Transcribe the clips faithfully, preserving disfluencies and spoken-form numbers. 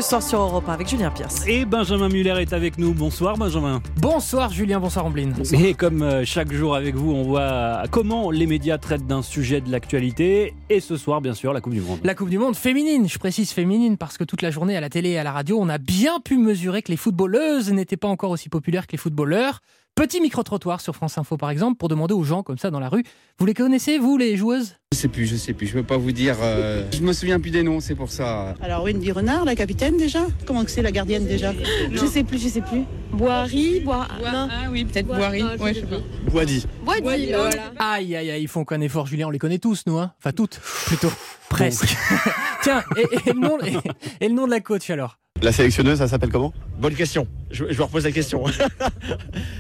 du soir sur Europe un avec Julien Pierce. Et Benjamin Muller est avec nous. Bonsoir Benjamin. Bonsoir Julien, bonsoir Ambline. Bonsoir. Et comme euh, chaque jour avec vous, on voit comment les médias traitent d'un sujet de l'actualité. Et ce soir, bien sûr, la Coupe du Monde. La Coupe du Monde féminine, je précise féminine, parce que toute la journée à la télé et à la radio, on a bien pu mesurer que les footballeuses n'étaient pas encore aussi populaires que les footballeurs. Petit micro-trottoir sur France Info par exemple, pour demander aux gens comme ça dans la rue, vous les connaissez vous les joueuses ? Je sais plus, je sais plus, je peux pas vous dire, euh, je me souviens plus des noms, c'est pour ça. Alors Wendy Renard, la capitaine déjà ? Comment que c'est la gardienne déjà ? Je sais plus, je sais plus. Boiry, Bois... non. Ah oui, peut-être Bois... Boiry, non, je ouais, sais je sais pas. Boisdy. Boidy, voilà. Aïe, aïe, aïe, ils font qu'un effort Julien, on les connaît tous nous, hein. Enfin toutes, plutôt, presque. Tiens, et, et, le nom, et, et le nom de la coach alors ? La sélectionneuse, ça s'appelle comment ? Bonne question, je, je me repose la question. Corinne ?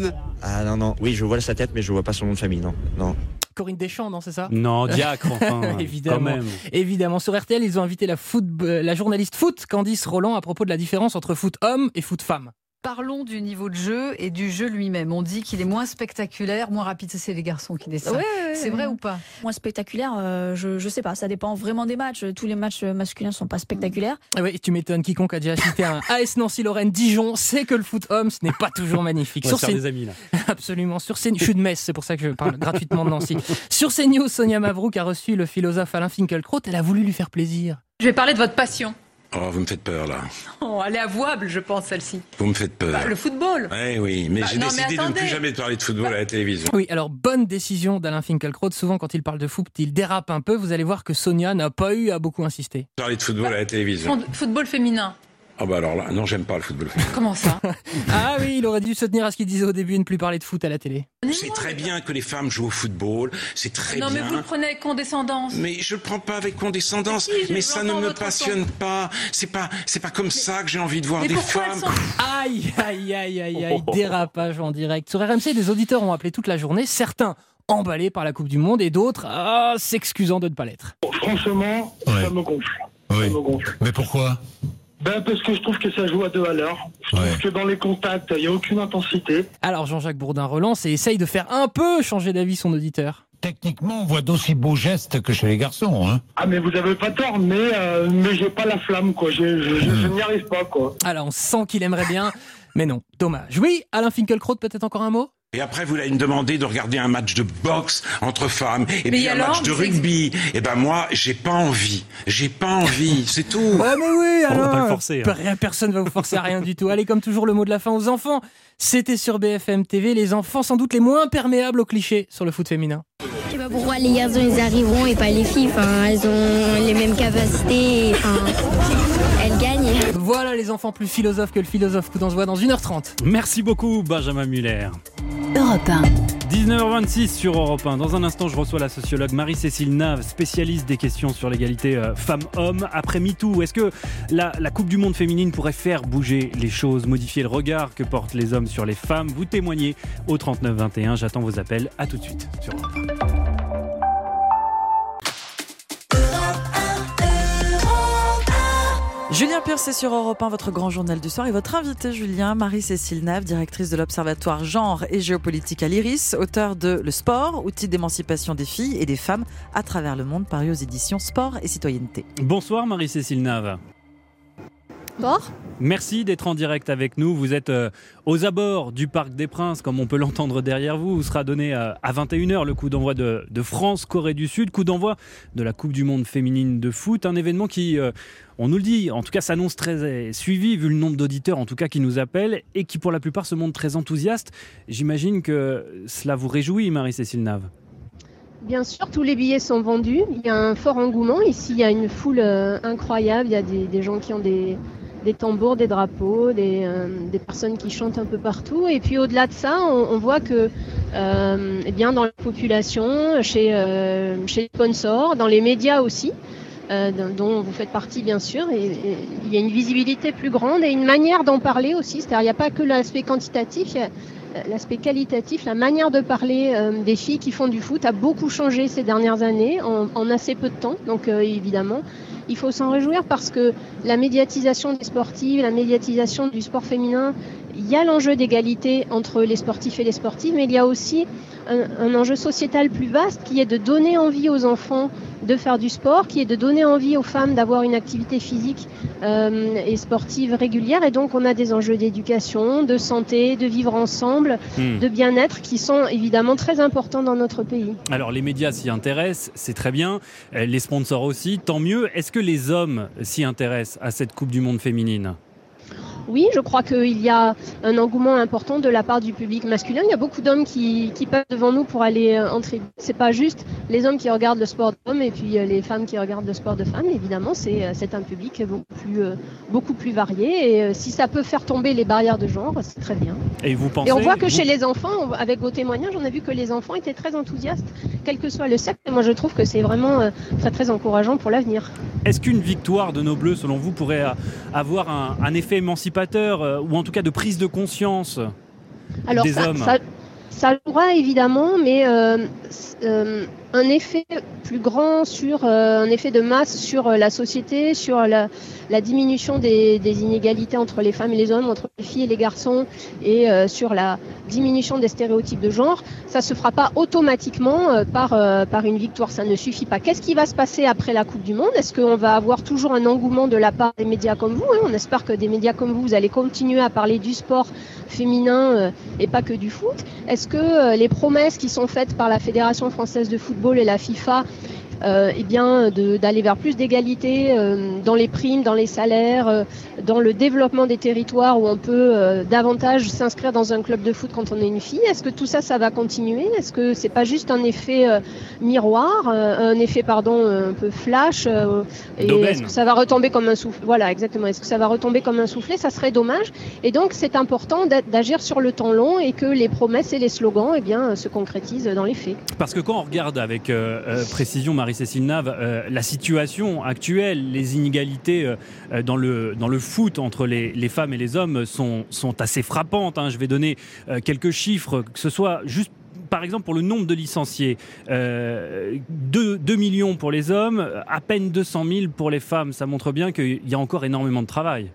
Ah non, non, oui, je vois sa tête, mais je vois pas son nom de famille, non. non. Corinne Deschamps, non, c'est ça ? Non, Diacre, enfin, évidemment, quand même. Évidemment, sur R T L, ils ont invité la, foot, la journaliste foot, Candice Roland, à propos de la différence entre foot homme et foot femme. Parlons du niveau de jeu et du jeu lui-même. On dit qu'il est moins spectaculaire, moins rapide. C'est les garçons qui disent ça. Ouais, ouais, c'est ouais. vrai ou pas ? Moins spectaculaire, euh, je, je sais pas. Ça dépend vraiment des matchs. Tous les matchs masculins sont pas spectaculaires. Ah oui, tu m'étonnes. Quiconque a déjà cité un A S Nancy-Lorraine Dijon sait que le foot homme, ce n'est pas toujours magnifique. On va sur faire ces... des amis là. Absolument. Sur ces... Je suis de Metz, c'est pour ça que je parle gratuitement de Nancy. Sur CNews, Sonia Mabrouk a reçu le philosophe Alain Finkielkraut. Elle a voulu lui faire plaisir. Je vais parler de votre passion. Oh, vous me faites peur, là. Oh, elle est avouable, je pense, celle-ci. Vous me faites peur. Bah, le football. Oui, oui, mais bah, j'ai non, décidé mais de ne attendez. plus jamais parler de football bah... à la télévision. Oui, alors, bonne décision d'Alain Finkielkraut. Souvent, quand il parle de foot, il dérape un peu. Vous allez voir que Sonia n'a pas eu à beaucoup insister. Parler de football bah, à la télévision. Football féminin. Ah bah alors là, non, j'aime pas le football féminin. Comment ça ? Ah oui, il aurait dû se tenir à ce qu'il disait au début et ne plus parler de foot à la télé. C'est très bien que les femmes jouent au football, c'est très non, bien. Non mais vous le prenez avec condescendance. Mais je le prends pas avec condescendance, mais, si, mais ça ne me passionne temps. pas. C'est pas, c'est pas comme mais, ça que j'ai envie de voir des femmes. Sont... Aïe, aïe, aïe, aïe, aïe, dérapage en direct. Sur R M C, des auditeurs ont appelé toute la journée, certains emballés par la Coupe du Monde et d'autres ah, s'excusant de ne pas l'être. Franchement, ouais. ça me gonfle. Oui. Ça me gonfle. Mais pourquoi ? Ben parce que je trouve que ça joue à deux à l'heure. Je trouve ouais. que dans les contacts, il n'y a aucune intensité. Alors Jean-Jacques Bourdin relance et essaye de faire un peu changer d'avis son auditeur. Techniquement, on voit d'aussi beaux gestes que chez les garçons. Hein. Ah mais vous avez pas tort, mais, euh, mais j'ai pas la flamme, quoi. Je, je, je, je n'y arrive pas, quoi. Alors on sent qu'il aimerait bien, mais non, dommage. Oui, Alain Finkielkraut, peut-être encore un mot ? Et après, vous allez me demander de regarder un match de boxe entre femmes et mais puis alors, un match de rugby. Et ben moi, j'ai pas envie. J'ai pas envie, c'est tout. Ouais, mais oui, alors. On va pas le forcer. Hein. Personne va vous forcer à rien du tout. Allez, comme toujours, le mot de la fin aux enfants. C'était sur B F M T V, les enfants sans doute les moins imperméables aux clichés sur le foot féminin. Je sais pas pourquoi les garçons ils arriveront et pas les filles. Enfin, elles ont les mêmes capacités. Enfin, elles gagnent. Voilà les enfants plus philosophes que le philosophe qu'on se voit dans une heure trente. Merci beaucoup, Benjamin Muller. Europe un. dix-neuf heures vingt-six sur Europe un. Dans un instant, je reçois la sociologue Marie-Cécile Nave, spécialiste des questions sur l'égalité euh, femmes-hommes. Après MeToo, est-ce que la, la Coupe du Monde féminine pourrait faire bouger les choses, modifier le regard que portent les hommes sur les femmes ? Vous témoignez au trente-neuf vingt et un. J'attends vos appels. À tout de suite sur Europe un. Julien Pierce, c'est sur Europe un, votre grand journal du soir. Et votre invité, Julien, Marie-Cécile Nave, directrice de l'Observatoire Genre et Géopolitique à l'Iris, auteur de Le sport, outil d'émancipation des filles et des femmes à travers le monde, paru aux éditions Sport et Citoyenneté. Bonsoir Marie-Cécile Nave. Bon. Merci d'être en direct avec nous. Vous êtes euh, aux abords du Parc des Princes, comme on peut l'entendre derrière vous. Vous sera donné euh, à vingt et une heures le coup d'envoi de, de France-Corée du Sud, coup d'envoi de la Coupe du Monde féminine de foot. Un événement qui, euh, on nous le dit, en tout cas s'annonce très euh, suivi, vu le nombre d'auditeurs en tout cas qui nous appellent et qui pour la plupart se montrent très enthousiastes. J'imagine que cela vous réjouit, Marie-Cécile Nave. Bien sûr, tous les billets sont vendus. Il y a un fort engouement. Ici, il y a une foule euh, incroyable. Il y a des, des gens qui ont des... des tambours, des drapeaux, des, euh, des personnes qui chantent un peu partout. Et puis au-delà de ça, on, on voit que euh, eh bien, dans la population, chez, euh, chez les sponsors, dans les médias aussi, euh, dont vous faites partie bien sûr, et, et, il y a une visibilité plus grande et une manière d'en parler aussi. C'est-à-dire il n'y a pas que l'aspect quantitatif, il y a l'aspect qualitatif, la manière de parler euh, des filles qui font du foot a beaucoup changé ces dernières années, en, en assez peu de temps. Donc euh, évidemment, il faut s'en réjouir parce que la médiatisation des sportives, la médiatisation du sport féminin, il y a l'enjeu d'égalité entre les sportifs et les sportives, mais il y a aussi un, un enjeu sociétal plus vaste qui est de donner envie aux enfants de faire du sport, qui est de donner envie aux femmes d'avoir une activité physique euh, et sportive régulière. Et donc on a des enjeux d'éducation, de santé, de vivre ensemble, mmh. de bien-être qui sont évidemment très importants dans notre pays. Alors les médias s'y intéressent, c'est très bien, les sponsors aussi, tant mieux. Est-ce que les hommes s'y intéressent à cette Coupe du Monde féminine ? Oui, je crois qu'il y a un engouement important de la part du public masculin. Il y a beaucoup d'hommes qui, qui passent devant nous pour aller en tribune. C'est pas juste les hommes qui regardent le sport d'hommes et puis les femmes qui regardent le sport de femmes. Évidemment, c'est, c'est un public beaucoup plus, beaucoup plus varié. Et si ça peut faire tomber les barrières de genre, c'est très bien. Et vous pensez... Et on voit que vous... chez les enfants, avec vos témoignages, on a vu que les enfants étaient très enthousiastes, quel que soit le sexe. Et moi, je trouve que c'est vraiment très, très encourageant pour l'avenir. Est-ce qu'une victoire de nos Bleus, selon vous, pourrait avoir un, un effet émancipateur ou en tout cas de prise de conscience Alors, des ça, hommes ça, ça jouera évidemment, mais euh, euh, un effet plus grand sur euh, un effet de masse sur euh, la société, sur la, la diminution des, des inégalités entre les femmes et les hommes, entre les filles et les garçons, et euh, sur la diminution des stéréotypes de genre, ça se fera pas automatiquement euh, par euh, par une victoire. Ça ne suffit pas. Qu'est-ce qui va se passer après la Coupe du Monde ? Est-ce qu'on va avoir toujours un engouement de la part des médias comme vous, hein ? On espère que des médias comme vous, vous allez continuer à parler du sport féminin euh, et pas que du foot. Est-ce que euh, les promesses qui sont faites par la Fédération française de football et la FIFA, Euh, eh bien, de, d'aller vers plus d'égalité euh, dans les primes, dans les salaires, euh, dans le développement des territoires où on peut euh, davantage s'inscrire dans un club de foot quand on est une fille. Est-ce que tout ça, ça va continuer ? Est-ce que c'est pas juste un effet euh, miroir, euh, un effet, pardon, un peu flash euh, et D'aubaine. Est-ce que ça va retomber comme un souffle ? Voilà, exactement. Est-ce que ça va retomber comme un soufflet ? Ça serait dommage. Et donc, c'est important d'agir sur le temps long et que les promesses et les slogans, eh bien, se concrétisent dans les faits. Parce que quand on regarde avec euh, euh, précision, Marie-Cécile Nave, euh, la situation actuelle, les inégalités euh, dans, le, dans le foot entre les, les femmes et les hommes sont, sont assez frappantes. Hein. Je vais donner euh, quelques chiffres, que ce soit juste par exemple pour le nombre de licenciés, euh, deux millions pour les hommes, à peine deux cent mille pour les femmes. Ça montre bien qu'il y a encore énormément de travail.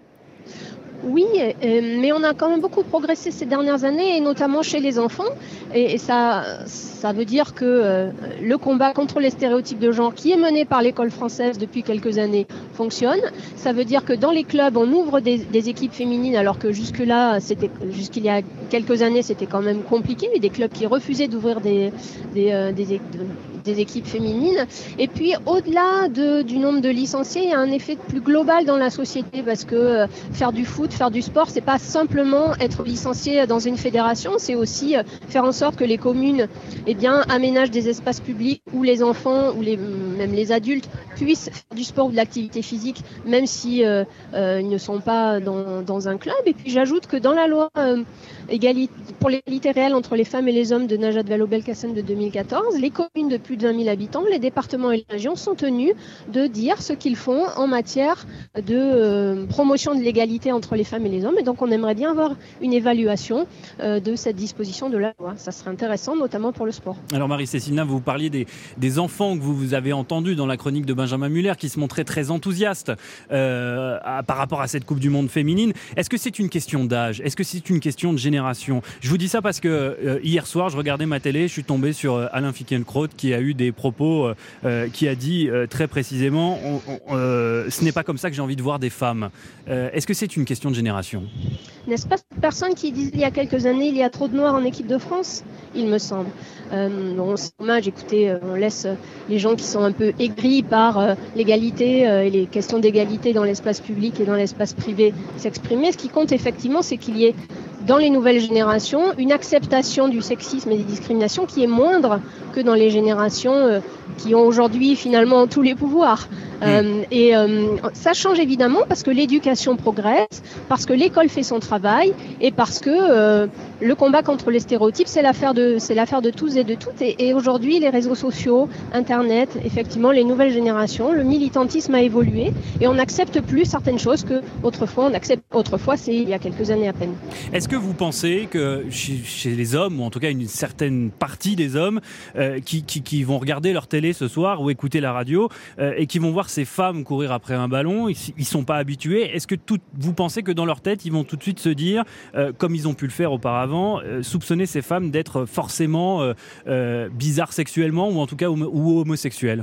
Oui, euh, mais on a quand même beaucoup progressé ces dernières années, et notamment chez les enfants. Et, et ça, ça veut dire que euh, le combat contre les stéréotypes de genre, qui est mené par l'école française depuis quelques années, fonctionne. Ça veut dire que dans les clubs, on ouvre des, des équipes féminines, alors que jusque-là, c'était, jusqu'il y a quelques années, c'était quand même compliqué. Il y a des clubs qui refusaient d'ouvrir des, des, euh, des, des équipes féminines. Et puis, au-delà de, du nombre de licenciés, il y a un effet plus global dans la société, parce que euh, faire du foot, faire du sport, c'est pas simplement être licencié dans une fédération, c'est aussi faire en sorte que les communes, eh bien, aménagent des espaces publics où les enfants ou les, même les adultes puissent faire du sport ou de l'activité physique, même si euh, euh, ils ne sont pas dans, dans un club. Et puis j'ajoute que dans la loi euh, égalité, pour l'égalité réelle entre les femmes et les hommes de Najat Vallaud-Belkacem de deux mille quatorze, les communes de plus de vingt mille habitants, les départements et les régions sont tenus de dire ce qu'ils font en matière de euh, promotion de l'égalité entre les femmes et les hommes. Et donc on aimerait bien avoir une évaluation euh, de cette disposition de la loi. Ça serait intéressant, notamment pour le sport. Alors Marie-Cécile Nave, vous parliez des, des enfants que vous, vous avez entendus dans la chronique de Benjamin Muller, qui se montraient très enthousiastes euh, à, par rapport à cette Coupe du Monde féminine. Est-ce que c'est une question d'âge ? Est-ce que c'est une question de génération ? Je vous dis ça parce que euh, hier soir, je regardais ma télé, je suis tombé sur euh, Alain Finkielkraut qui a eu des propos, euh, qui a dit euh, très précisément on, on, euh, ce n'est pas comme ça que j'ai envie de voir des femmes. Euh, est-ce que c'est une question de génération ? N'est-ce pas cette personne qui disait il y a quelques années il y a trop de noirs en équipe de France, il me semble. Euh, bon, c'est dommage, écoutez, on laisse les gens qui sont un peu aigris par euh, l'égalité euh, et les questions d'égalité dans l'espace public et dans l'espace privé s'exprimer. Ce qui compte effectivement, c'est qu'il y ait dans les nouvelles générations une acceptation du sexisme et des discriminations qui est moindre que dans les générations euh, qui ont aujourd'hui finalement tous les pouvoirs. Euh, et euh, ça change évidemment parce que l'éducation progresse, parce que l'école fait son travail et parce que euh, le combat contre les stéréotypes, c'est l'affaire de, c'est l'affaire de tous et de toutes. Et, et aujourd'hui, les réseaux sociaux, Internet, effectivement, les nouvelles générations, le militantisme a évolué et on n'accepte plus certaines choses que autrefois on accepte. Autrefois, c'est il y a quelques années à peine. Est-ce que vous pensez que chez, chez les hommes, ou en tout cas une certaine partie des hommes, euh, qui, qui, qui vont regarder leur télé ce soir ou écouter la radio euh, et qui vont voir ces femmes courir après un ballon, ils ne sont pas habitués. Est-ce que tout, vous pensez que dans leur tête, ils vont tout de suite se dire, euh, comme ils ont pu le faire auparavant, euh, soupçonner ces femmes d'être forcément euh, euh, bizarres sexuellement ou en tout cas homo- ou homosexuelles ?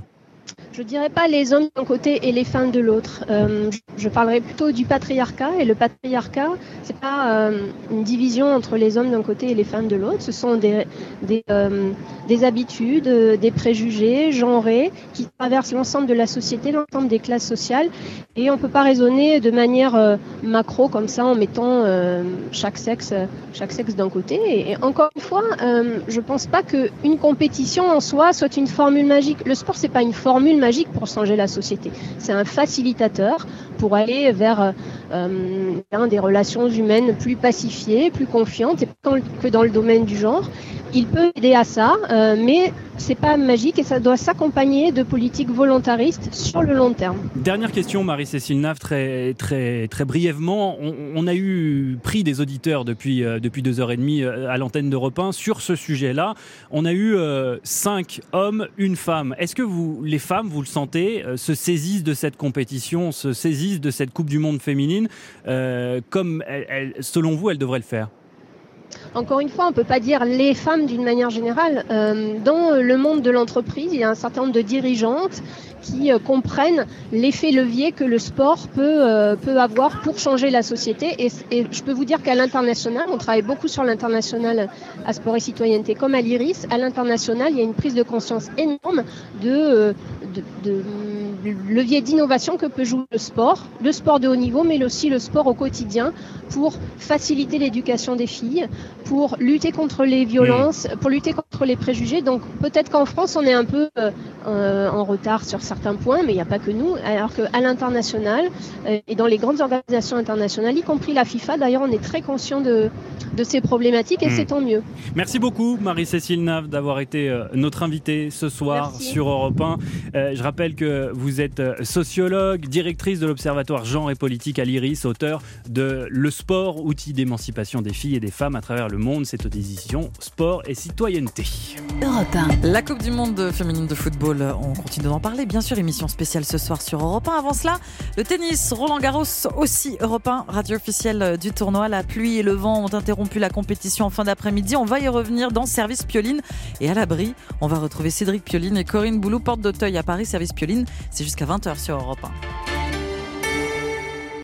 Je dirais pas les hommes d'un côté et les femmes de l'autre. Euh, je parlerai plutôt du patriarcat. Et le patriarcat, c'est pas euh, une division entre les hommes d'un côté et les femmes de l'autre. Ce sont des des, euh, des habitudes, euh, des préjugés genrés qui traversent l'ensemble de la société, l'ensemble des classes sociales. Et on peut pas raisonner de manière euh, macro comme ça en mettant euh, chaque sexe chaque sexe d'un côté. Et, et encore une fois, euh, je pense pas que une compétition en soi soit une formule magique. Le sport, c'est pas une formule magique pour changer la société. C'est un facilitateur pour aller vers euh, des relations humaines plus pacifiées, plus confiantes, et pas que dans le domaine du genre. Il peut aider à ça, euh, mais c'est pas magique et ça doit s'accompagner de politiques volontaristes sur le long terme. Dernière question, Marie-Cécile Nave, très, très, très brièvement. On, on a eu pris des auditeurs depuis, euh, depuis deux heures et demie à l'antenne d'Europe un sur ce sujet-là. On a eu euh, cinq hommes, une femme. Est-ce que vous, les femmes, vous le sentez, euh, se saisissent de cette compétition, se saisissent de cette Coupe du Monde féminine, euh, comme elle, elle, selon vous, elles devraient le faire ? Encore une fois, on ne peut pas dire les femmes d'une manière générale. Euh, dans le monde de l'entreprise, il y a un certain nombre de dirigeantes qui euh, comprennent l'effet levier que le sport peut, euh, peut avoir pour changer la société. Et, et je peux vous dire qu'à l'international, on travaille beaucoup sur l'international à Sport et Citoyenneté comme à l'Iris. À l'international, il y a une prise de conscience énorme de, euh, de, de, de levier d'innovation que peut jouer le sport, le sport de haut niveau, mais aussi le sport au quotidien pour faciliter l'éducation des filles, pour lutter contre les violences, mmh. pour lutter contre les préjugés. Donc peut-être qu'en France, on est un peu euh, en retard sur certains points, mais il n'y a pas que nous. Alors qu'à l'international euh, et dans les grandes organisations internationales, y compris la FIFA, d'ailleurs, on est très conscient de, de ces problématiques et mmh. c'est tant mieux. Merci beaucoup, Marie-Cécile Nave, d'avoir été euh, notre invitée ce soir Merci. sur Europe un. Euh, je rappelle que vous êtes sociologue, directrice de l'Observatoire Genre et Politique à l'Iris, auteur de Le sport, outil d'émancipation des filles et des femmes à travers le monde. C'est aux éditions Sport et Citoyenneté. Europe un. La Coupe du Monde féminine de football, on continue d'en parler. Bien sûr, émission spéciale ce soir sur Europe un. Avant cela, le tennis, Roland Garros aussi, Europe un, radio officielle du tournoi. La pluie et le vent ont interrompu la compétition en fin d'après-midi. On va y revenir dans Service Pioline. Et à l'abri, on va retrouver Cédric Pioline et Corinne Boulou, porte d'Auteuil à Paris. Service Pioline, c'est jusqu'à vingt heures sur Europe un.